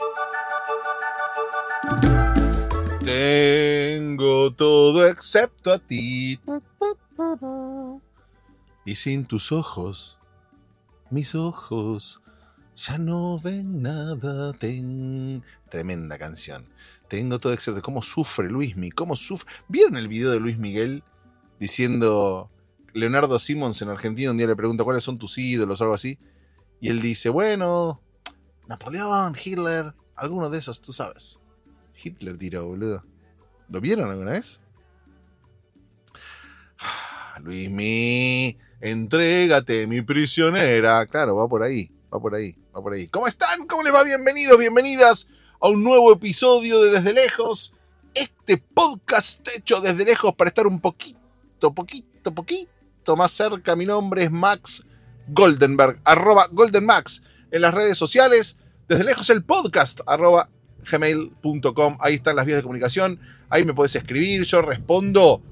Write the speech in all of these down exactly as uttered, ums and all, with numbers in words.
Tengo todo excepto a ti. Y sin tus ojos, mis ojos ya no ven nada. Ten... Tremenda canción. Tengo todo excepto. ¿Cómo sufre Luismi? ¿Cómo sufre? ¿Vieron el video de Luis Miguel diciendo... Leonardo Simons en Argentina un día le pregunta cuáles son tus ídolos o algo así? Y él dice, bueno, Napoleón, Hitler, alguno de esos, tú sabes. Hitler tiró, boludo. ¿Lo vieron alguna vez? Luismi, entrégate, mi prisionera. Claro, va por ahí, va por ahí, va por ahí. ¿Cómo están? ¿Cómo les va? Bienvenidos, bienvenidas a un nuevo episodio de Desde Lejos. Este podcast hecho desde lejos para estar un poquito, poquito, poquito más cerca. Mi nombre es Max Goldenberg, arroba GoldenMax en las redes sociales. Desde lejos el podcast, arroba gmail punto com. Ahí están las vías de comunicación. Ahí me puedes escribir, yo respondo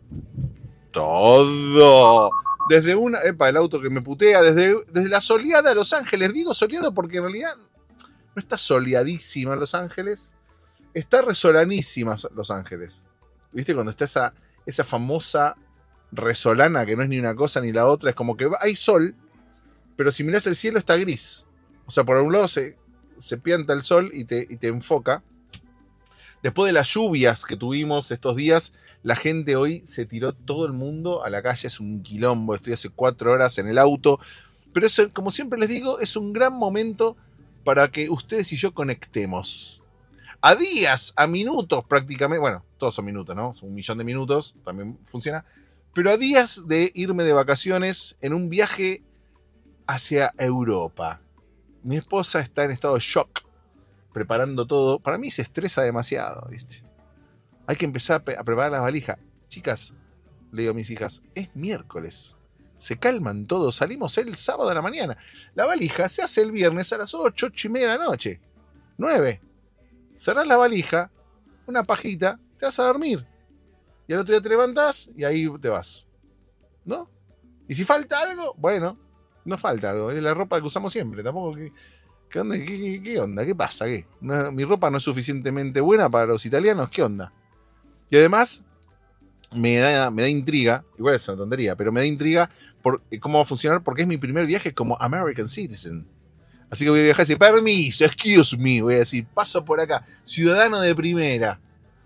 todo. Desde una... Epa, el auto que me putea. Desde, desde la soleada de Los Ángeles. Digo soleado porque en realidad no está soleadísima Los Ángeles. Está resolanísima Los Ángeles. ¿Viste? Cuando está esa, esa famosa resolana que no es ni una cosa ni la otra. Es como que hay sol, pero si mirás el cielo está gris. O sea, por un lado se, se pianta el sol y te, y te enfoca. Después de las lluvias que tuvimos estos días, la gente hoy se tiró todo el mundo a la calle. Es un quilombo. Estoy hace cuatro horas en el auto. Pero eso, como siempre les digo, es un gran momento para que ustedes y yo conectemos. A días, a minutos prácticamente. Bueno, todos son minutos, ¿no? Son un millón de minutos. También funciona. Pero a días de irme de vacaciones en un viaje hacia Europa. Mi esposa está en estado de shock, preparando todo. Para mí se estresa demasiado, ¿viste? Hay que empezar a, pe- a preparar las valijas. Chicas, le digo a mis hijas, es miércoles. Se calman todos, salimos el sábado a la mañana. La valija se hace el viernes a las ocho, ocho y media de la noche. nueve. Cerrás la valija, una pajita, te vas a dormir. Y al otro día te levantás y ahí te vas. ¿No? Y si falta algo, bueno, no falta algo. Es la ropa que usamos siempre. Tampoco que... ¿Qué onda? ¿Qué, qué, qué onda? ¿Qué pasa? ¿Qué? No, mi ropa no es suficientemente buena para los italianos. ¿Qué onda? Y además, me da, me da intriga, igual es una tontería, pero me da intriga por cómo va a funcionar porque es mi primer viaje como American Citizen. Así que voy a viajar y decir, permiso, excuse me, voy a decir, paso por acá, ciudadano de primera.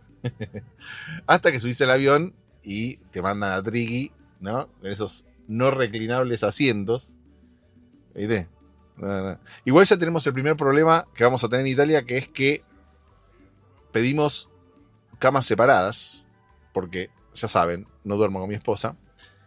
Hasta que subís al avión y te mandan a Trigui, ¿no? Con esos no reclinables asientos. ¿Viste? No, no. Igual ya tenemos el primer problema que vamos a tener en Italia, que es que pedimos camas separadas, porque ya saben, no duermo con mi esposa,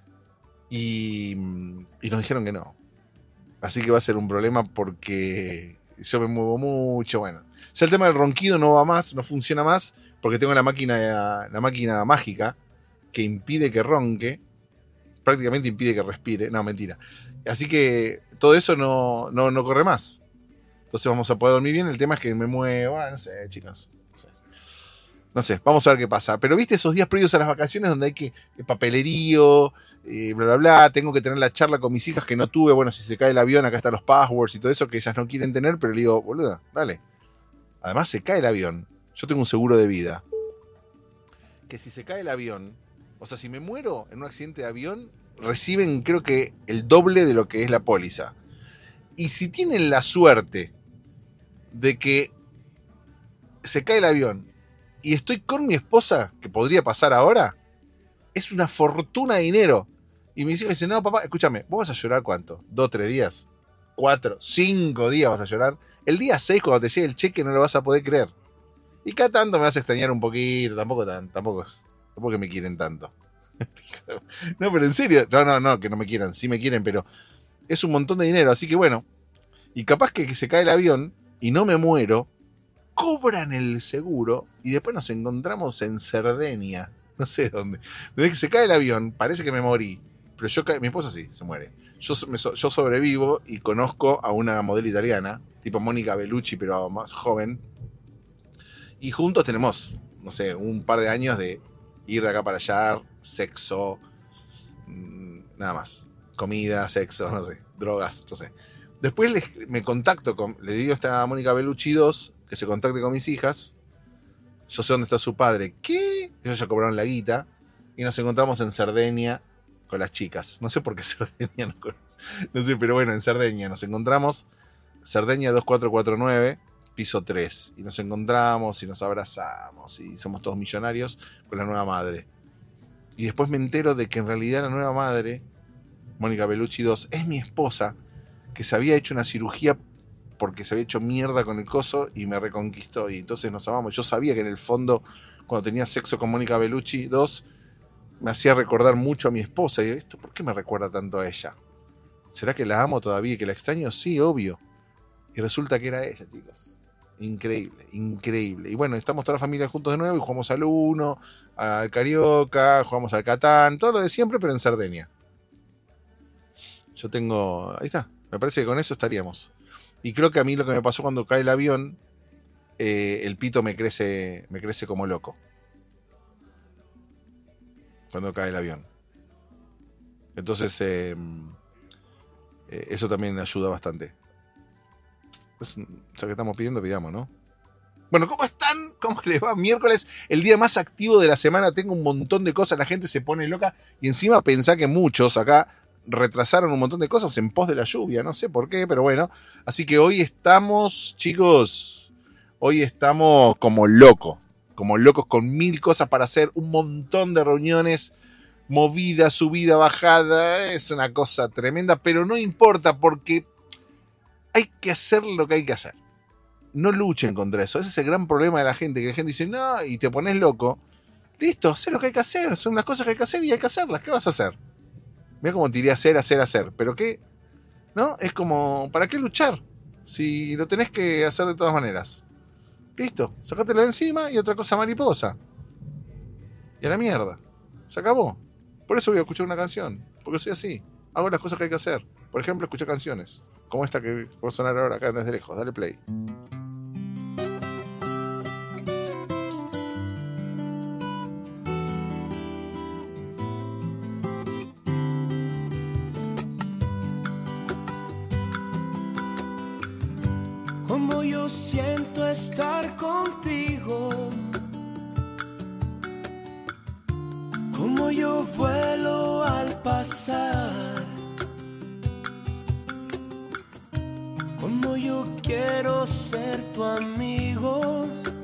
y, y nos dijeron que no. Así que va a ser un problema porque yo me muevo mucho. Bueno, ya el tema del ronquido no va más, no funciona más, porque tengo la máquina, la máquina mágica que impide que ronque, prácticamente impide que respire. No, mentira. Así que todo eso no, no, no corre más. Entonces vamos a poder dormir bien. El tema es que me muevo. No sé, chicos. No sé. No sé, vamos a ver qué pasa. Pero viste esos días previos a las vacaciones donde hay que papelerío, eh, bla, bla, bla. Tengo que tener la charla con mis hijas que no tuve. Bueno, si se cae el avión, acá están los passwords y todo eso que ellas no quieren tener. Pero le digo, boluda, dale. Además se cae el avión. Yo tengo un seguro de vida. Que si se cae el avión, o sea, si me muero en un accidente de avión, reciben creo que el doble de lo que es la póliza. Y si tienen la suerte de que se cae el avión y estoy con mi esposa, que podría pasar ahora, es una fortuna de dinero. Y mis hijos dicen, no, papá, escúchame, ¿vos vas a llorar cuánto? ¿Dos, tres días? ¿Cuatro, cinco días vas a llorar? El día seis, cuando te llegue el cheque, no lo vas a poder creer. Y cada tanto me vas a extrañar un poquito, tampoco, tan, tampoco, es, tampoco que me quieren tanto. No, pero en serio, no, no, no, que no me quieran, sí me quieren, pero es un montón de dinero, así que bueno, y capaz que, que se cae el avión y no me muero, cobran el seguro y después nos encontramos en Cerdeña, no sé dónde. Desde que se cae el avión, parece que me morí, pero yo, mi esposa sí, se muere. Yo, yo sobrevivo y conozco a una modelo italiana, tipo Mónica Bellucci, pero más joven, y juntos tenemos, no sé, un par de años de ir de acá para allá, sexo, nada más. Comida, sexo, no sé, drogas, no sé. Después les, me contacto con, le digo a esta Mónica Bellucci dos, que se contacte con mis hijas. Yo sé dónde está su padre. ¿Qué? Ellos ya cobraron la guita. Y nos encontramos en Cerdeña con las chicas. No sé por qué Cerdeña. No, no sé, pero bueno, en Cerdeña nos encontramos. Cerdeña dos cuatro cuatro nueve, piso tres. Y nos encontramos y nos abrazamos. Y somos todos millonarios con la nueva madre. Y después me entero de que en realidad la nueva madre, Mónica Bellucci dos, es mi esposa, que se había hecho una cirugía porque se había hecho mierda con el coso y me reconquistó. Y entonces nos amamos. Yo sabía que en el fondo, cuando tenía sexo con Mónica Bellucci dos, me hacía recordar mucho a mi esposa. Y esto, ¿por qué me recuerda tanto a ella? ¿Será que la amo todavía y que la extraño? Sí, obvio. Y resulta que era ella, chicos. Increíble, increíble. Y bueno, estamos toda la familia juntos de nuevo y jugamos al Uno, al Carioca, jugamos al Catán, todo lo de siempre, pero en Cerdeña. Yo tengo... Ahí está. Me parece que con eso estaríamos. Y creo que a mí lo que me pasó cuando cae el avión, eh, el pito me crece, me crece como loco. Cuando cae el avión. Entonces, eh, eh, eso también ayuda bastante. Es, ya que estamos pidiendo, pidamos, ¿no? Bueno, ¿cómo están? ¿Cómo les va? Miércoles, el día más activo de la semana. Tengo un montón de cosas, la gente se pone loca. Y encima pensá que muchos acá retrasaron un montón de cosas en pos de la lluvia. No sé por qué, pero bueno. Así que hoy estamos, chicos, hoy estamos como locos. Como locos con mil cosas para hacer. Un montón de reuniones. Movida, subida, bajada. Es una cosa tremenda, pero no importa porque hay que hacer lo que hay que hacer. No luchen contra eso. Ese es el gran problema de la gente. Que la gente dice, no, y te pones loco. Listo, haz lo que hay que hacer. Son las cosas que hay que hacer y hay que hacerlas. ¿Qué vas a hacer? Mira cómo te iría a hacer, hacer, hacer. ¿Pero qué? ¿No? Es como, ¿para qué luchar? Si lo tenés que hacer de todas maneras. Listo, sacátelo de encima y otra cosa mariposa. Y a la mierda. Se acabó. Por eso voy a escuchar una canción. Porque soy así. Hago las cosas que hay que hacer. Por ejemplo, escuchar canciones. Como esta que va a sonar ahora acá desde lejos. Dale play. Como yo siento estar contigo, como yo vuelo al pasar, como yo quiero ser tu amigo,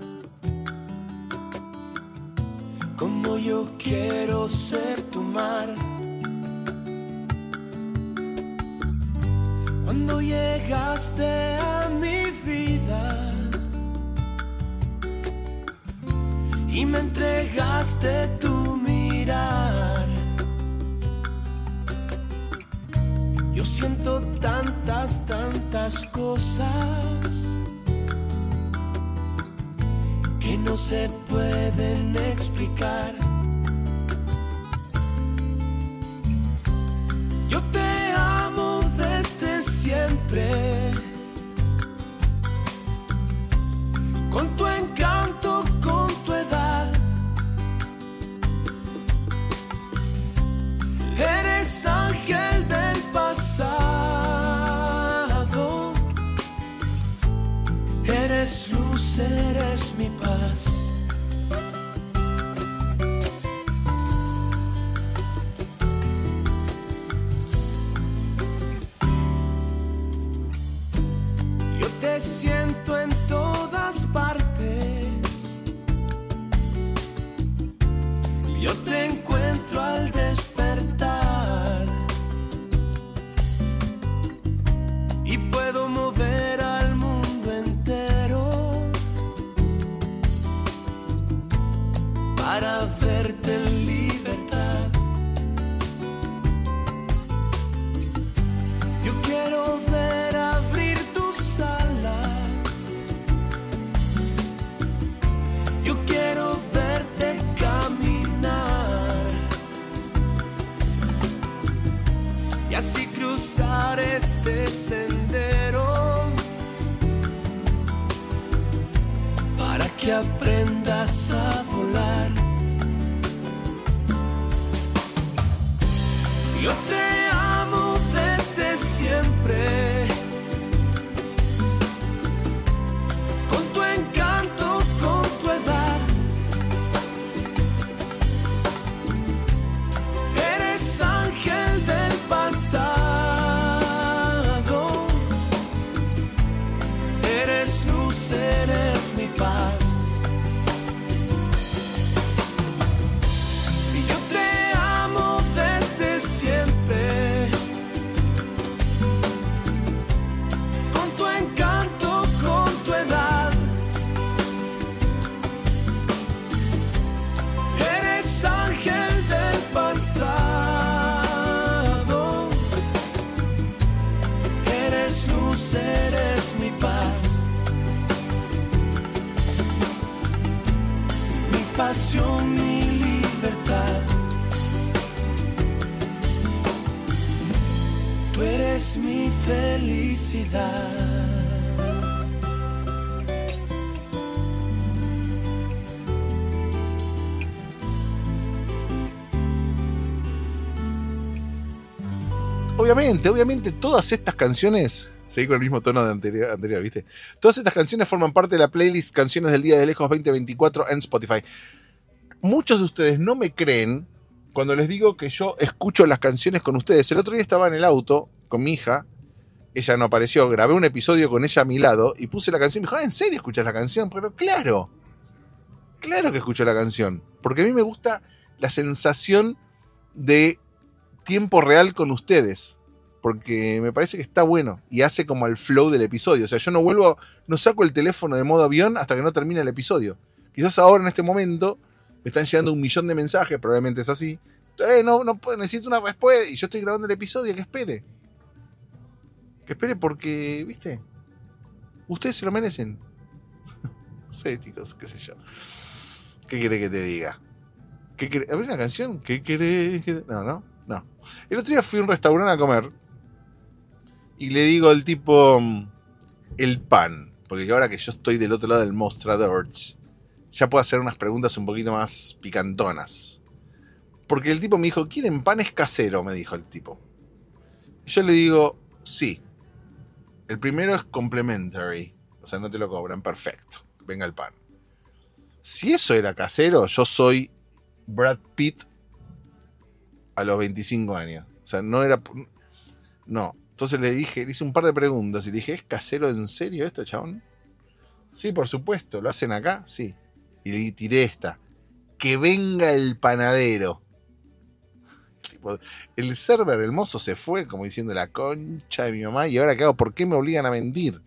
como yo quiero ser tu mar. Cuando llegaste a mi vida y me entregaste tu mirar, yo siento tantas, tantas cosas que no se pueden explicar. Yo te amo desde siempre, con tu encanto, con tu edad. Eres ángel del pasado, eres luz, eres mi paz. Yo te siento en todas partes, yo te encuentro al despertar y puedo mover al mundo entero para verte en libertad. Yo quiero ver abrir tus alas, yo quiero verte caminar y así cruzar este sendero para que aprendas a volar. Yo te amo desde siempre, con tu encanto, pasión y libertad. Tú eres mi felicidad. Obviamente, obviamente todas estas canciones, seguí con el mismo tono de anterior, anterior, ¿viste? Todas estas canciones forman parte de la playlist Canciones del Día de Lejos veinte veinticuatro en Spotify. Muchos de ustedes no me creen cuando les digo que yo escucho las canciones con ustedes. El otro día estaba en el auto con mi hija, ella no apareció, grabé un episodio con ella a mi lado y puse la canción y me dijo, ah, ¿en serio escuchas la canción? Pero claro, claro que escucho la canción, porque a mí me gusta la sensación de tiempo real con ustedes, porque me parece que está bueno y hace como el flow del episodio. O sea, yo no vuelvo, no saco el teléfono de modo avión hasta que no termine el episodio. Quizás ahora en este momento me están llegando un millón de mensajes, probablemente es así. Eh, no, no puedo, necesito una respuesta y yo estoy grabando el episodio, que espere. Que espere porque, ¿viste? Ustedes se lo merecen. No sé, chicos, qué sé yo. ¿Qué querés que te diga? ¿Qué querés? ¿Abrir una canción? ¿Qué querés que te... No, no. No. El otro día fui a un restaurante a comer y le digo al tipo el pan, porque ahora que yo estoy del otro lado del mostrador, ya puedo hacer unas preguntas un poquito más picantonas. Porque el tipo me dijo, ¿quieren panes casero? Me dijo el tipo. Y yo le digo, sí. El primero es complimentary, o sea, no te lo cobran, perfecto. Venga el pan. Si eso era casero, yo soy Brad Pitt a los veinticinco años. O sea, no era... No. Entonces le dije, le hice un par de preguntas y le dije, ¿es casero en serio esto, chabón? Sí, por supuesto. ¿Lo hacen acá? Sí. Y le tiré esta. Que venga el panadero. Tipo, el server, el mozo se fue como diciendo la concha de mi mamá. ¿Y ahora qué hago? ¿Por qué me obligan a mentir?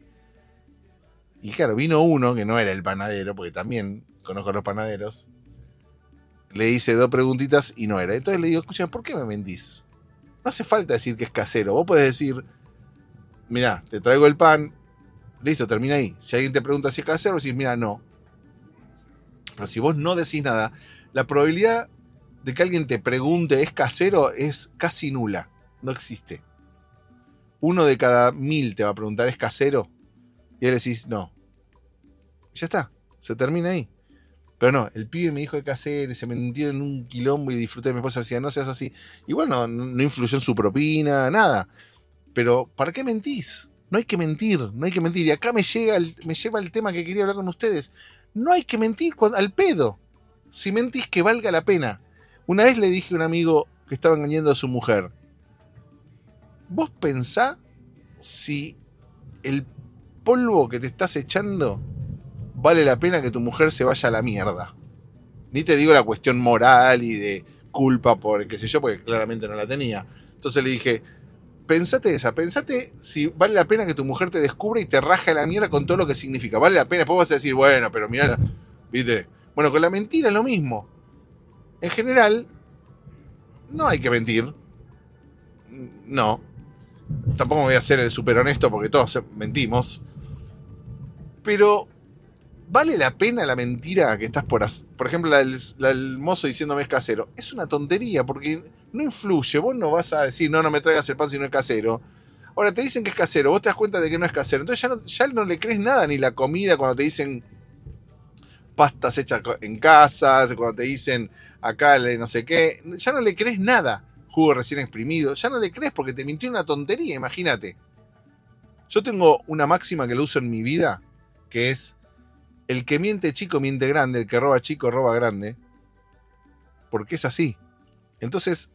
Y claro, vino uno que no era el panadero, porque también conozco a los panaderos. Le hice dos preguntitas y no era. Entonces le digo, escucha, ¿por qué me mentís? No hace falta decir que es casero. Vos podés decir, mirá, te traigo el pan, listo, termina ahí. Si alguien te pregunta si es casero, decís, mirá, no. Pero si vos no decís nada, la probabilidad de que alguien te pregunte ¿es casero? Es casi nula. No existe. Uno de cada mil te va a preguntar ¿es casero? Y él decís, no. Ya está, se termina ahí. Pero no, el pibe me dijo de casero y se metió en un quilombo y disfruté de mi esposa. Decía, no seas así. Igual no, no influyó en su propina, nada. Pero, ¿para qué mentís? No hay que mentir, no hay que mentir. Y acá me, llega el, me lleva el tema que quería hablar con ustedes. No hay que mentir cuando, al pedo. Si mentís, que valga la pena. Una vez le dije a un amigo que estaba engañando a su mujer. Vos pensá si el polvo que te estás echando vale la pena que tu mujer se vaya a la mierda. Ni te digo la cuestión moral y de culpa por qué sé yo, porque claramente no la tenía. Entonces le dije, pensate esa, pensate si vale la pena que tu mujer te descubra y te raja la mierda con todo lo que significa. Vale la pena, después vas a decir, bueno, pero mirá, ¿viste? Bueno, con la mentira es lo mismo. En general, no hay que mentir. No. Tampoco me voy a hacer el súper honesto porque todos mentimos. Pero ¿vale la pena la mentira que estás por hacer? Por ejemplo, la del, la del mozo diciéndome es casero. Es una tontería porque no influye. Vos no vas a decir, no, no me traigas el pan si no es casero. Ahora, te dicen que es casero. Vos te das cuenta de que no es casero. Entonces ya no, ya no le crees nada, ni la comida cuando te dicen pastas hechas en casa, cuando te dicen acá no sé qué. Ya no le crees nada. Jugo recién exprimido. Ya no le crees porque te mintió una tontería, imagínate. Yo tengo una máxima que lo uso en mi vida, que es: el que miente chico, miente grande. El que roba chico, roba grande. Porque es así. Entonces,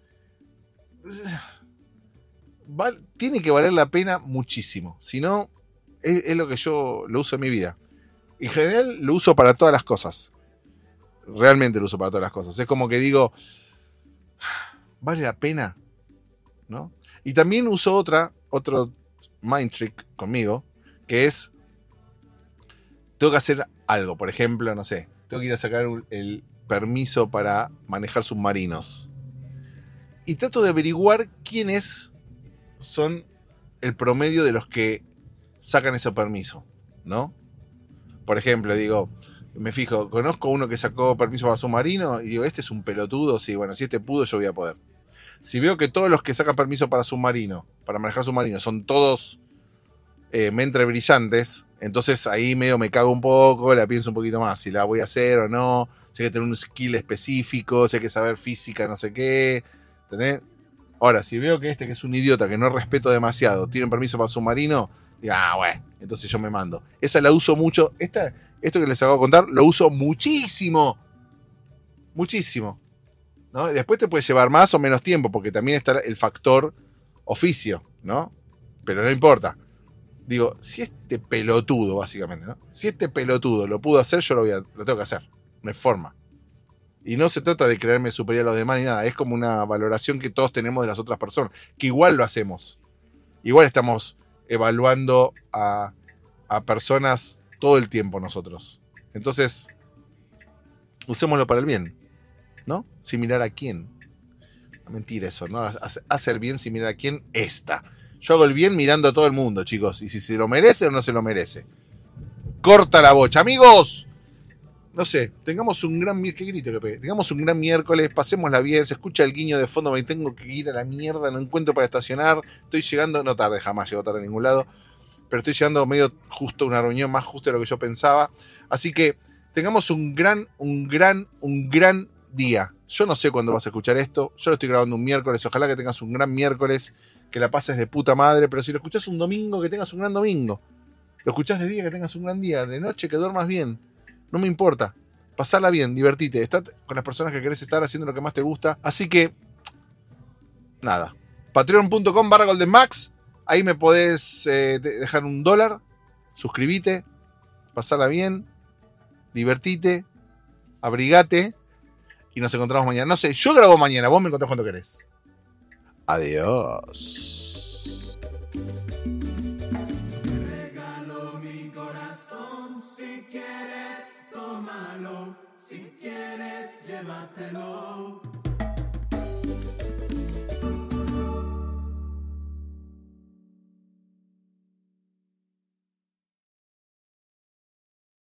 vale, tiene que valer la pena muchísimo. Si no, es, es lo que yo lo uso en mi vida. En general, lo uso para todas las cosas. Realmente lo uso para todas las cosas. Es como que digo, ¿vale la pena? ¿No? Y también uso otra, otro mind trick conmigo, que es, tengo que hacer algo, por ejemplo, no sé, tengo que ir a sacar el permiso para manejar submarinos. Y trato de averiguar quiénes son el promedio de los que sacan ese permiso, ¿no? Por ejemplo, digo, me fijo, conozco uno que sacó permiso para submarino y digo, este es un pelotudo, sí, bueno, si este pudo yo voy a poder. Si veo que todos los que sacan permiso para submarino, para manejar submarino, son todos eh, mente brillantes, entonces ahí medio me cago un poco, la pienso un poquito más, si la voy a hacer o no, si hay que tener un skill específico, si hay que saber física, no sé qué, ¿entendés? Ahora, si veo que este que es un idiota, que no respeto demasiado, tiene un permiso para submarino, digo, ah, bueno, entonces yo me mando. Esa la uso mucho, esta, esto que les acabo de contar, lo uso muchísimo, muchísimo. ¿No? Después te puede llevar más o menos tiempo, porque también está el factor oficio, ¿no? Pero no importa. Digo, si este pelotudo, básicamente, ¿no? Si este pelotudo lo pudo hacer, yo lo, voy a, lo tengo que hacer. No hay forma. Y no se trata de creerme superior a los demás ni nada. Es como una valoración que todos tenemos de las otras personas. Que igual lo hacemos. Igual estamos evaluando a, a personas todo el tiempo nosotros. Entonces, usémoslo para el bien. ¿No? Sin mirar a quién. Mentira eso, ¿no? Hace el bien sin mirar a quién. Esta. Yo hago el bien mirando a todo el mundo, chicos. Y si se lo merece o no se lo merece. Corta la bocha. Amigos, no sé, tengamos un gran... ¿Qué grito que pegué? Tengamos un gran miércoles, pasémosla bien, se escucha el guiño de fondo, me tengo que ir a la mierda, no encuentro para estacionar. Estoy llegando, no tarde, jamás llego tarde a ningún lado. Pero estoy llegando medio justo a una reunión, más justo de lo que yo pensaba. Así que tengamos un gran, un gran, un gran... día. Yo no sé cuándo vas a escuchar esto. Yo lo estoy grabando un miércoles. Ojalá que tengas un gran miércoles. Que la pases de puta madre. Pero si lo escuchás un domingo, que tengas un gran domingo. Lo escuchás de día, que tengas un gran día. De noche, que duermas bien. No me importa. Pasala bien, divertite. Está con las personas que querés estar haciendo lo que más te gusta. Así que, nada. Patreon.com barra GoldenMax. Ahí me podés eh, dejar un dólar. Suscribite. Pasala bien. Divertite. Abrigate. Y nos encontramos mañana. No sé, yo grabo mañana. Vos me encontrás cuando querés. Adiós. Regalo mi corazón. Si quieres, tómalo. Si quieres, llévatelo.